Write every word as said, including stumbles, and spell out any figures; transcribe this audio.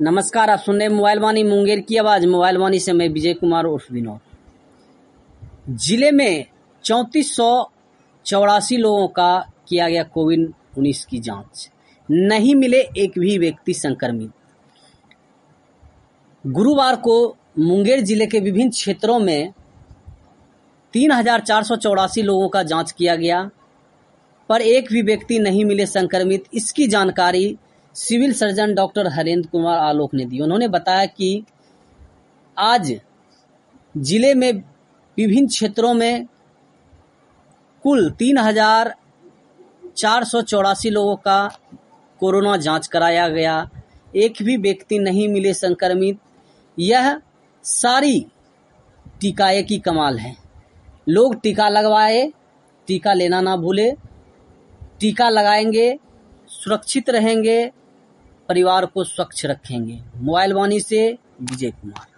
नमस्कार, आप सुन रहे हैं मोबाइल वाणी मुंगेर की आवाज। मोबाइल वाणी से मैं विजय कुमार उर्फ विनोद। जिले में चौंतीस सौ चौरासी लोगों का किया गया कोविड उन्नीस की जांच, नहीं मिले एक भी व्यक्ति संक्रमित। गुरुवार को मुंगेर जिले के विभिन्न क्षेत्रों में तीन हजार चार सौ चौरासी लोगों का जांच किया गया, पर एक भी व्यक्ति नहीं मिले संक्रमित। इसकी जानकारी civil surgeon doctor Harendra Kumar Alok ने दी। उन्होंने बताया कि आज जिले में विभिन्न क्षेत्रों में कुल तीन हजार चार सौ चौरासी लोगों का कोरोना जांच कराया गया, एक भी व्यक्ति नहीं मिले संक्रमित। यह सारी टीकाए की कमाल है। लोग टीका लगवाए, टीका लेना ना भूले। टीका लगाएंगे, सुरक्षित रहेंगे, परिवार को स्वच्छ रखेंगे। मोबाइल वाणी से विजय कुमार।